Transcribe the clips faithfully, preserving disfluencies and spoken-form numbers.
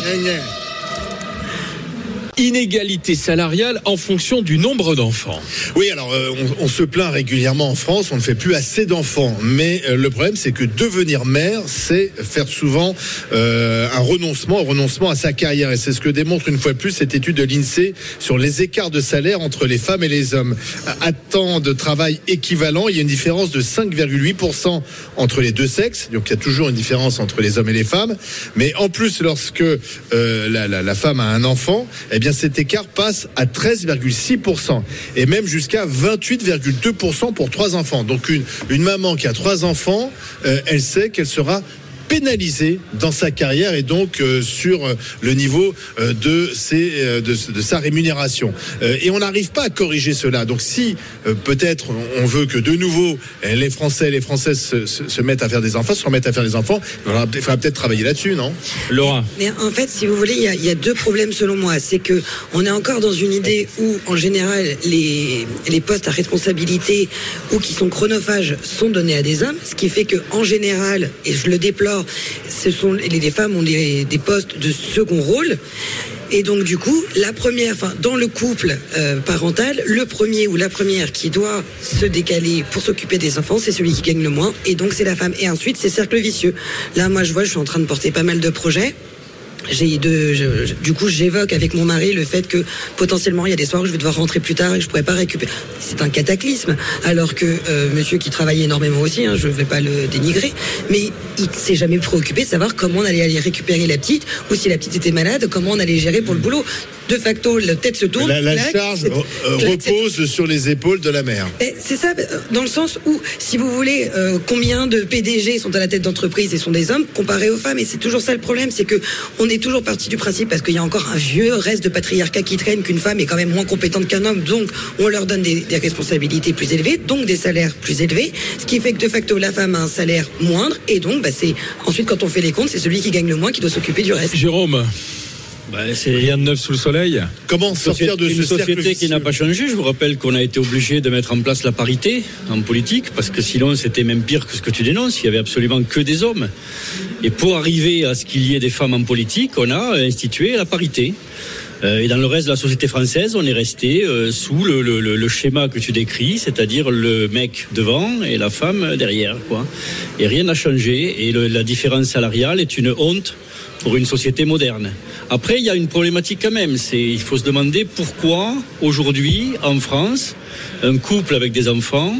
Inégalité salariale en fonction du nombre d'enfants. Oui, alors euh, on, on se plaint régulièrement en France, on ne fait plus assez d'enfants. Mais euh, le problème, c'est que devenir mère, c'est faire souvent euh, un renoncement, un renoncement à sa carrière. Et c'est ce que démontre une fois de plus cette étude de l'INSEE sur les écarts de salaire entre les femmes et les hommes. À temps de travail équivalent, il y a une différence de cinq virgule huit pour cent entre les deux sexes. Donc il y a toujours une différence entre les hommes et les femmes. Mais en plus, lorsque euh, la, la, la femme a un enfant, eh bien cet écart passe à treize virgule six pour cent et même jusqu'à vingt-huit virgule deux pour cent pour trois enfants. Donc une, une maman qui a trois enfants, euh, elle sait qu'elle sera pénalisée dans sa carrière et donc euh, sur le niveau euh, de, ses, euh, de, de sa rémunération. Euh, et on n'arrive pas à corriger cela. Donc si euh, peut-être on veut que de nouveau les Français et les Françaises se, se, se mettent à faire des enfants, se remettent à faire des enfants, il faudra, il faudra peut-être travailler là-dessus, non ? Laura. Mais en fait, si vous voulez, il y a, il y a deux problèmes selon moi. C'est que on est encore dans une idée où, en général, les, les postes à responsabilité ou qui sont chronophages sont donnés à des hommes, ce qui fait que, en général, et je le déplore, ce sont les, les femmes ont des, des postes de second rôle. Et donc du coup, la première, enfin dans le couple euh, parental, le premier ou la première qui doit se décaler pour s'occuper des enfants, c'est celui qui gagne le moins. Et donc c'est la femme. Et ensuite, c'est cercle vicieux. Là, moi, je vois, je suis en train de porter pas mal de projets. J'ai de, je, je, du coup, j'évoque avec mon mari le fait que potentiellement il y a des soirs où je vais devoir rentrer plus tard et que je pourrais pas récupérer. C'est un cataclysme. Alors que euh, monsieur qui travaille énormément aussi, hein, je vais pas le dénigrer, mais il s'est jamais préoccupé de savoir comment on allait aller récupérer la petite ou si la petite était malade, comment on allait gérer pour le boulot. De facto, la tête se tourne. La, la clac, charge euh, repose c'est... sur les épaules de la mère. Et c'est ça, dans le sens où, si vous voulez, euh, combien de P D G sont à la tête d'entreprise et sont des hommes comparés aux femmes. Et c'est toujours ça le problème, c'est que on est toujours parti du principe, parce qu'il y a encore un vieux reste de patriarcat qui traîne, qu'une femme est quand même moins compétente qu'un homme, donc on leur donne des, des responsabilités plus élevées, donc des salaires plus élevés, ce qui fait que de facto la femme a un salaire moindre, et donc bah, c'est ensuite quand on fait les comptes, c'est celui qui gagne le moins qui doit s'occuper du reste. Jérôme. Bah, c'est rien de neuf sous le soleil. Comment sortir de ce une cercle société vicieux qui n'a pas changé. Je vous rappelle qu'on a été obligé de mettre en place la parité en politique, parce que sinon c'était même pire que ce que tu dénonces. Il y avait absolument que des hommes. Et pour arriver à ce qu'il y ait des femmes en politique, on a institué la parité. Euh, et dans le reste de la société française, on est resté euh, sous le, le, le schéma que tu décris, c'est-à-dire le mec devant et la femme derrière, quoi. Et rien n'a changé. Et le, la différence salariale est une honte pour une société moderne. Après, il y a une problématique quand même. C'est, il faut se demander pourquoi, aujourd'hui, en France, un couple avec des enfants,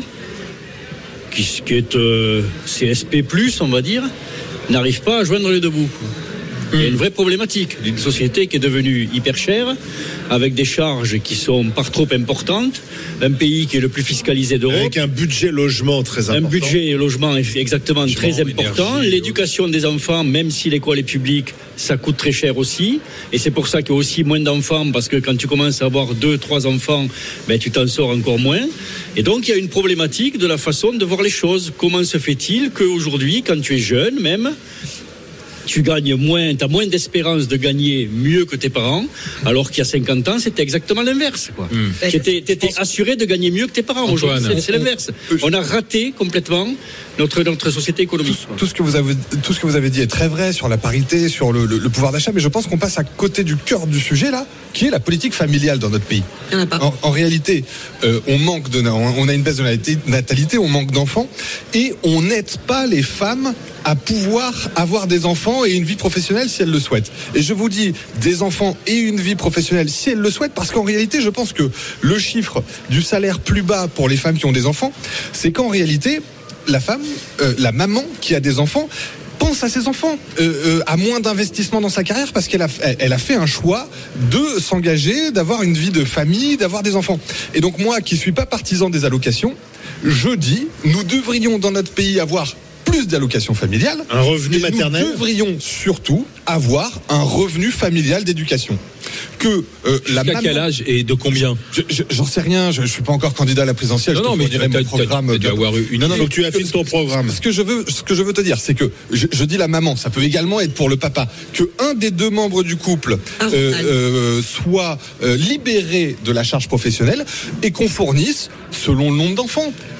qui, qui est euh, C S P plus, on va dire, n'arrive pas à joindre les deux bouts. Il y a une vraie problématique d'une société qui est devenue hyper chère, avec des charges qui sont par trop importantes, un pays qui est le plus fiscalisé d'Europe. Avec un budget logement très important. Un budget logement exactement logement, très important. Énergie, l'éducation des enfants, même si l'école est publique, ça coûte très cher aussi. Et c'est pour ça qu'il y a aussi moins d'enfants, parce que quand tu commences à avoir deux, trois enfants, ben, tu t'en sors encore moins. Et donc il y a une problématique de la façon de voir les choses. Comment se fait-il qu'aujourd'hui, quand tu es jeune même, tu gagnes moins, tu as moins d'espérance de gagner mieux que tes parents, alors qu'il y a cinquante ans, c'était exactement l'inverse, quoi. Mmh. Tu étais assuré de gagner mieux que tes parents. Aujourd'hui, c'est, c'est l'inverse. On a raté complètement notre, notre société économique. Tout, tout, ce que vous avez, tout ce que vous avez dit est très vrai sur la parité, sur le, le, le pouvoir d'achat, mais je pense qu'on passe à côté du cœur du sujet, là, qui est la politique familiale dans notre pays. Il n'y en a pas. En, en réalité, euh, on manque de, on a une baisse de natalité, on manque d'enfants, et on n'aide pas les femmes à pouvoir avoir des enfants et une vie professionnelle si elles le souhaitent. Et je vous dis des enfants et une vie professionnelle si elles le souhaitent, parce qu'en réalité, je pense que le chiffre du salaire plus bas pour les femmes qui ont des enfants, c'est qu'en réalité, la femme, euh, la maman qui a des enfants, pense à ses enfants, euh, euh, à moins d'investissement dans sa carrière, parce qu'elle a, elle a fait un choix de s'engager, d'avoir une vie de famille, d'avoir des enfants. Et donc moi, qui suis pas partisan des allocations, je dis, nous devrions dans notre pays avoir plus d'allocations familiales. Un revenu maternel. Nous devrions surtout avoir un revenu familial d'éducation. Que euh, la Jusqu'à quel âge et de combien? je, je, J'en sais rien, je, je suis pas encore candidat à la présidentielle. Non, je non, mais tu mon programme. as dû avoir une. Non, non, donc tu affines ton programme. Ce que je veux, ce que je veux te dire, c'est que je, je dis la maman, ça peut également être pour le papa, que un des deux membres du couple ah, euh, euh, soit euh, libéré de la charge professionnelle et qu'on fournisse selon le nombre d'enfants.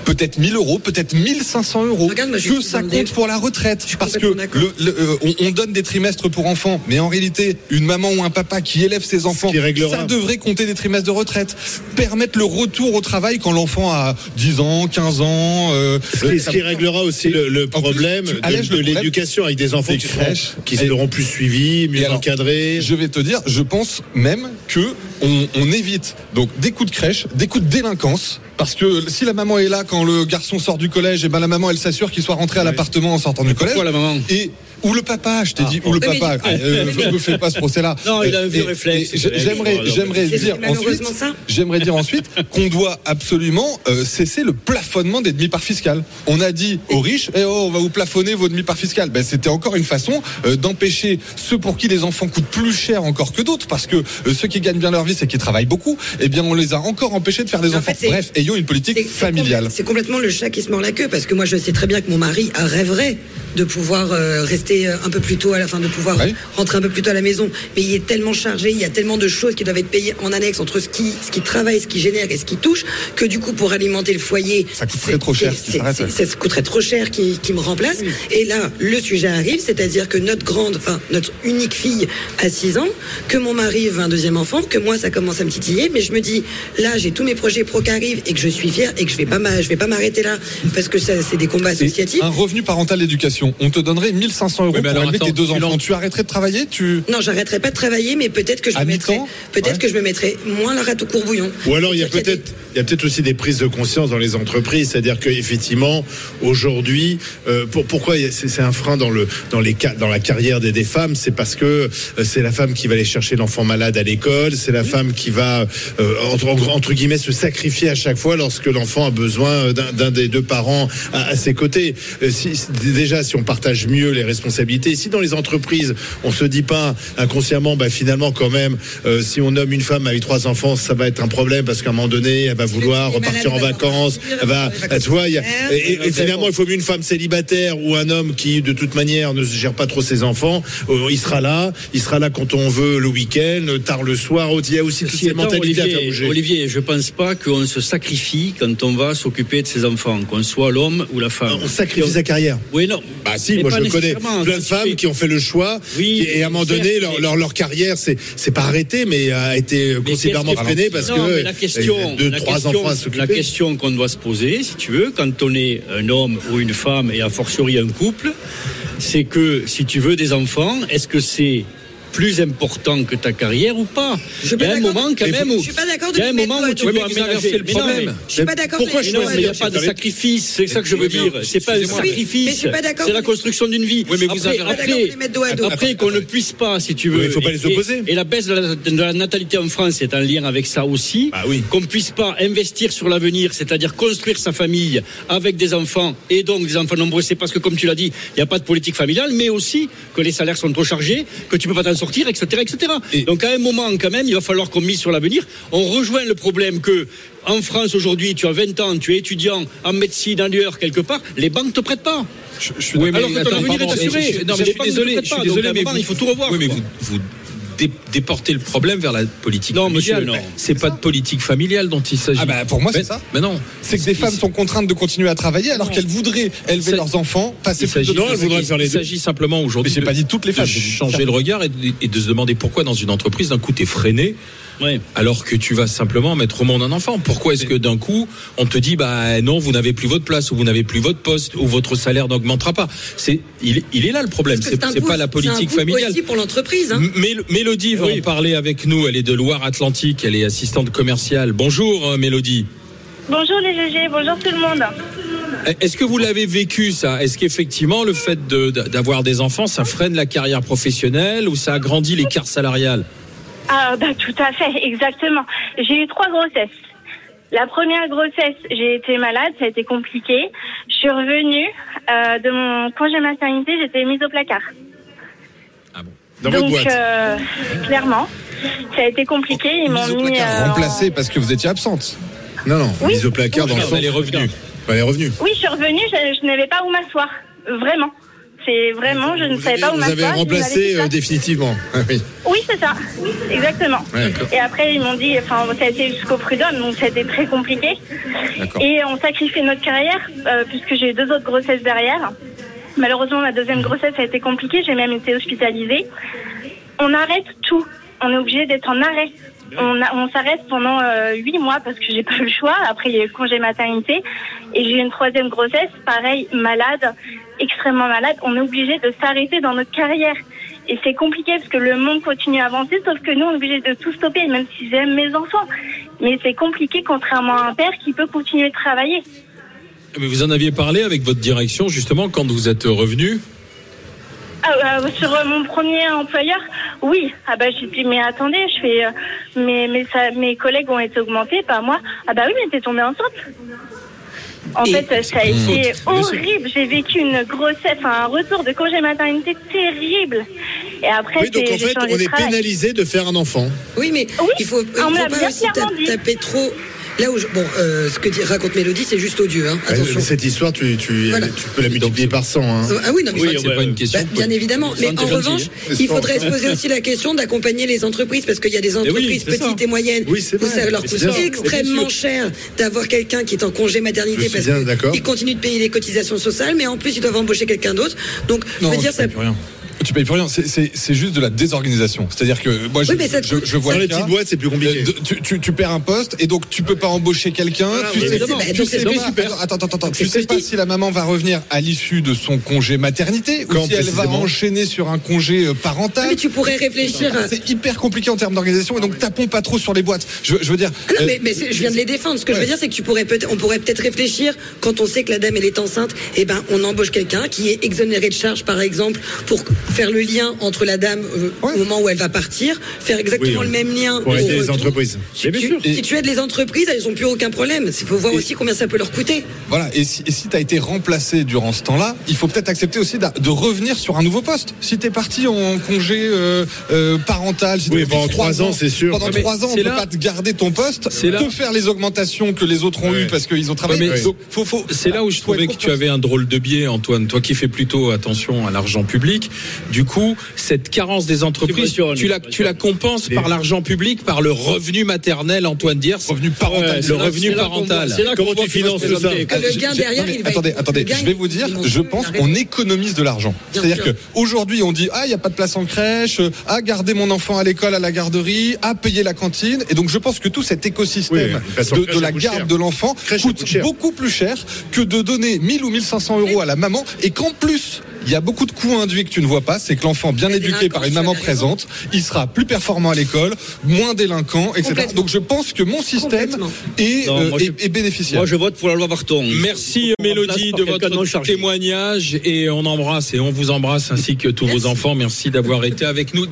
peut-être mille euros, peut-être mille cinq cents euros. Regarde, moi, je que suis ça dans compte des... pour la retraite. Parce que le, le, euh, on, on donne des trimestres pour enfants, mais en réalité, une maman ou un papa qui élève ses enfants, ça devrait compter des trimestres de retraite. Permettre le retour au travail quand l'enfant a dix ans, quinze ans. Euh, ce qui, ce qui réglera aussi le, le problème plus, de, de l'éducation avec des enfants qui, crèches, seront, qui seront plus suivis, mieux alors, encadrés. Je vais te dire, je pense même que on, on évite donc des coups de crèche, des coups de délinquance. Parce que si la maman est là quand le garçon sort du collège, et ben la maman elle s'assure qu'il soit rentré à ouais. l'appartement en sortant du collège. Pourquoi la maman ? Et ou le papa, je t'ai ah, dit, bon. ou le mais papa. Mais, euh, mais, ne me fais pas ce procès-là. Non, il a un vieux réflexe. J'aimerais, j'aimerais dire ensuite, j'aimerais dire ensuite qu'on doit absolument euh, cesser le plafonnement des demi-parts fiscales. On a dit aux riches, eh oh, on va vous plafonner vos demi-parts fiscales. Ben c'était encore une façon euh, d'empêcher ceux pour qui les enfants coûtent plus cher encore que d'autres, parce que euh, ceux qui gagnent bien leur vie, c'est qui travaillent beaucoup. Eh bien, on les a encore empêchés de faire des en enfants. Fait, Bref, ayons une politique c'est, familiale. C'est, c'est complètement le chat qui se mord la queue, parce que moi, je sais très bien que mon mari rêverait de pouvoir euh, rester un peu plus tôt à la fin, de pouvoir oui. rentrer un peu plus tôt à la maison. Mais il est tellement chargé, il y a tellement de choses qui doivent être payées en annexe entre ce qui, ce qui travaille, ce qui génère et ce qui touche, que du coup, pour alimenter le foyer, ça coûterait trop cher. C'est, c'est, c'est, ça coûterait trop cher qui, qui me remplace. Oui. Et là, le sujet arrive, c'est-à-dire que notre grande, enfin, notre unique fille a six ans, que mon mari veut un deuxième enfant, que moi, ça commence à me titiller, mais je me dis, là, j'ai tous mes projets pro qui arrivent et que je suis fière et que je vais pas, je vais pas m'arrêter là parce que ça, c'est des combats associatifs. Et un revenu parental d'éducation, on te donnerait mille cinq cents euros oui, pour alors, élever attends, tes deux enfants. Tu arrêterais de travailler tu... Non, j'arrêterais pas de travailler, mais peut-être que je me mettrais, peut-être ouais. que je me mettrais moins la rate au courbouillon. Ou alors il y a peut-être, il y a peut-être aussi des prises de conscience dans les entreprises, c'est-à-dire que effectivement aujourd'hui, euh, pour, pourquoi c'est, c'est un frein dans le dans les dans la carrière des, des femmes, c'est parce que euh, c'est la femme qui va aller chercher l'enfant malade à l'école, c'est la oui. femme qui va euh, entre, entre guillemets se sacrifier à chaque fois lorsque l'enfant a besoin d'un, d'un des deux parents à, à ses côtés. Euh, si, déjà, si on partage mieux les responsabilités, si dans les entreprises on se dit pas inconsciemment, bah finalement quand même, euh, si on nomme une femme avec trois enfants, ça va être un problème parce qu'à un moment donné, elle va vouloir repartir en vacances, elle va, tu vois, y a, et, et, et finalement il faut mieux une femme célibataire ou un homme qui de toute manière ne gère pas trop ses enfants. Euh, il sera là, il sera là quand on veut le week-end, tard le soir. Il y a aussi toutes ces mentalités Olivier, à faire bouger. Olivier, je pense pas qu'on se sacrifie quand on va s'occuper de ses enfants, qu'on soit l'homme ou la femme. On sacrifie on... sa carrière. Oui, non. Bah si, mais moi je connais plein de femmes qui ont fait le choix, oui, qui, et à un moment donné, leur, leur, leur carrière, c'est, c'est pas arrêté, mais a été mais considérablement freinée parce non, que la question, deux, la trois question, enfants à s'occuper. La question qu'on doit se poser, si tu veux, quand on est un homme ou une femme et a fortiori un couple, c'est que si tu veux des enfants, est-ce que c'est plus important que ta carrière ou pas? Il y a un moment quand même où je suis pas d'accord il y a un moment où tu dois aménager le problème. Non, je suis pas d'accord. Pourquoi je il n'y a pas de sacrifice, c'est ça que je veux dire. C'est pas un sacrifice, c'est la construction d'une vie. Oui, mais vous avez après, après qu'on ne puisse pas, si tu veux. Il ne faut pas les opposer. Et la baisse de la, de la natalité en France est en lien avec ça aussi. Ah oui. Qu'on ne puisse pas investir sur l'avenir, c'est-à-dire construire sa famille avec des enfants et donc des enfants nombreux. C'est parce que, comme tu l'as dit, il n'y a pas de politique familiale, mais aussi que les salaires sont trop chargés, que tu ne peux pas t'en sortir, et cetera, et cetera. Et donc à un moment quand même il va falloir qu'on mise sur l'avenir. On rejoint le problème que en France aujourd'hui tu as vingt ans, tu es étudiant en médecine ailleurs quelque part, les banques te prêtent pas. Je, je suis oui, alors que ton avenir est assuré. Je, non, mais je suis désolé, je suis désolé, mais vous, il faut tout revoir. Oui, mais vous, vous dé, déportez le problème vers la politique non, familiale. Monsieur, non, c'est, c'est pas ça. De politique familiale dont il s'agit. Ah bah pour moi c'est mais, ça. Mais non, c'est que des femmes sont contraintes de continuer à travailler alors non. qu'elles voudraient élever leurs enfants, passer plus de temps. Non, elles voudraient faire les deux. Il s'agit simplement aujourd'hui. Mais j'ai de, pas dit toutes les femmes. De changer le regard et de, et de se demander pourquoi dans une entreprise d'un coup t'es freiné. Oui. Alors que tu vas simplement mettre au monde un enfant. Pourquoi est-ce que d'un coup on te dit bah non, vous n'avez plus votre place ou vous n'avez plus votre poste ou votre salaire n'augmentera pas. C'est il, il est là le problème. C'est, c'est, c'est pas la politique c'est un familiale. Aussi pour l'entreprise. Hein. M- Mélodie va oui. en parler avec nous. Elle est de Loire-Atlantique. Elle est assistante commerciale. Bonjour Mélodie. Bonjour les G G. Bonjour tout le monde. Est-ce que vous l'avez vécu ça? Est-ce qu'effectivement le fait de, d'avoir des enfants, ça freine la carrière professionnelle ou ça agrandit l'écart salarial? Ah bah tout à fait, exactement. J'ai eu trois grossesses. La première grossesse, j'ai été malade, ça a été compliqué. Je suis revenue euh, de mon congé maternité, j'étais mise au placard. Ah bon. Dans Donc votre boîte. Euh, clairement, ça a été compliqué. Ils mise m'ont au mis placard, euh, remplacée parce que vous étiez absente. Non non, oui. mise au placard dans le sens. Elle est revenue. Elle est revenue. Oui, je suis revenue, je, je n'avais pas où m'asseoir, vraiment. C'est vraiment, je ne vous savais avez, pas où vous m'asseoir. avez remplacé euh, définitivement. Oui, oui c'est ça, exactement. Ouais, et après, ils m'ont dit, enfin, ça a été jusqu'au prud'homme, donc ça a été très compliqué. d'accord. Et on sacrifie notre carrière, euh, puisque j'ai eu deux autres grossesses derrière. Malheureusement, ma deuxième grossesse a été compliquée, j'ai même été hospitalisée. On arrête tout, on est obligé d'être en arrêt. On, a, on s'arrête pendant huit euh, mois parce que j'ai pas eu le choix. Après, il y a eu le congé maternité. Et j'ai eu une troisième grossesse, pareil, malade, extrêmement malade. On est obligé de s'arrêter dans notre carrière. Et c'est compliqué parce que le monde continue à avancer, sauf que nous, on est obligé de tout stopper, même si j'aime mes enfants. Mais c'est compliqué, contrairement à un père qui peut continuer de travailler. Mais vous en aviez parlé avec votre direction, justement, quand vous êtes revenu? Ah, euh, sur euh, mon premier employeur, oui. Ah bah j'ai dit mais attendez, je fais euh, mes mes ça, mes collègues ont été augmentés, pas moi. Ah bah oui, mais t'es tombée enceinte. En Et fait, ça a été faute, horrible. J'ai vécu une grossesse, un retour de congé maternité terrible. Et après, Oui, donc j'ai, en j'ai fait, changé on de est travail. pénalisé de faire un enfant. Oui, mais Oui, il faut, il on faut me l'a pas bien aussi clairement ta- dit. taper trop. Là où je, bon, euh, ce que dit, raconte Mélodie, c'est juste odieux. Hein, Ouais, attention. cette histoire, tu, tu, Voilà. tu peux la multiplier par cent. Hein. Ah oui, non, mais Oui, je crois que C'est ouais, pas une ouais. question. Bah, bien évidemment, mais Santé en gentil, revanche, hein. il faudrait se poser aussi la question d'accompagner les entreprises, parce qu'il y a des entreprises c'est ça. petites et moyennes Oui, c'est où vrai. ça leur Mais coûte c'est bien. extrêmement Bien sûr. cher d'avoir quelqu'un qui est en congé Je maternité suis parce bien d'accord. qu'ils continuent de payer les cotisations sociales, mais en plus ils doivent embaucher quelqu'un d'autre. Donc, je Non, veux dire, tu ça. payes plus rien. Tu payes plus rien. C'est, c'est, c'est juste de la désorganisation. C'est-à-dire que moi, je, Oui, mais ça te je, coûte- je vois Dans le les cas, petites boîtes, c'est plus compliqué. euh, de- tu, tu, tu perds un poste et donc tu peux pas embaucher quelqu'un. Voilà, tu oui, sais, mais c'est- bah, tu donc sais c'est pas, super. attends, attends, attends, Donc tu c'est sais ce que pas je dis. si la maman va revenir à l'issue de son congé maternité Quand ou si elle va précisément enchaîner sur un congé euh, parental. Mais tu pourrais réfléchir à. C'est hyper compliqué en termes d'organisation et donc tapons pas trop sur les boîtes. Je, je veux dire. Ah non, euh, mais, mais c'est- je viens de les défendre. Ce que je veux Ouais. dire, c'est que tu pourrais peut-être, on pourrait peut-être réfléchir quand on sait que la dame elle est enceinte. Eh ben, on embauche quelqu'un qui est exonéré de charges, par exemple, pour faire le lien entre la dame euh, Ouais. au moment où elle va partir, faire exactement Oui, le même lien. pour au aider les retour. entreprises. Si, bien tu, sûr. si tu aides les entreprises, elles n'ont plus aucun problème. Il faut voir Et- aussi combien ça peut leur coûter. Voilà, et si, et si tu as été remplacé durant ce temps-là, il faut peut-être accepter aussi d'a- de revenir sur un nouveau poste. Si tu es parti en congé euh, euh, parental, si t'es Oui, parti pendant trois ans, c'est sûr. Pendant Ouais, mais trois ans, on c'est peut là- pas te garder ton poste, c'est là- te faire les augmentations que les autres ont Ouais. eues parce qu'ils ont travaillé. Ouais, mais- Donc, faut, faut, C'est là où je faut trouvais être que tu avais un drôle de biais, Antoine. Toi qui fais plutôt attention à l'argent public. Du coup, cette carence des entreprises, Subventionne. tu la, tu la compenses par l'argent public, par le revenu maternel, Antoine Diers. revenu parental. Ouais, le c'est là- revenu c'est là qu'on parental. voit- c'est là qu'on Comment voit tu qu'il va finances se tout ça présenter. Ah, le J'ai- gain j'ai- derrière, non, mais il va attendez, être- attendez, le gain, je vais vous dire, il- je il pense arrive. qu'on économise de l'argent. Bien C'est-à-dire sûr. que aujourd'hui, on dit ah, il y a pas de place en crèche, euh, ah, garder mon enfant à l'école, à la garderie, ah, payer la cantine. Et donc, je pense que tout cet Oui, écosystème une place en de, crèche, de ça la coûte garde cher. de l'enfant Crèche, ça coûte coûte cher. beaucoup plus cher que de donner mille ou mille cinq cents euros à la maman et qu'en plus, il y a beaucoup de coûts induits que tu ne vois pas, c'est que l'enfant bien La éduqué par une délinquance, maman tu as raison. présente, il sera plus performant à l'école, moins délinquant, et cetera. Complètement. Donc je pense que mon système Complètement. est, Non, euh, moi, est- je- est bénéficiaire. Moi, je vote pour la loi Varton. Merci On Mélodie remplace de par quelqu'un de non votre chargé. témoignage et on embrasse et on vous embrasse ainsi que tous vos enfants. Merci d'avoir été avec nous.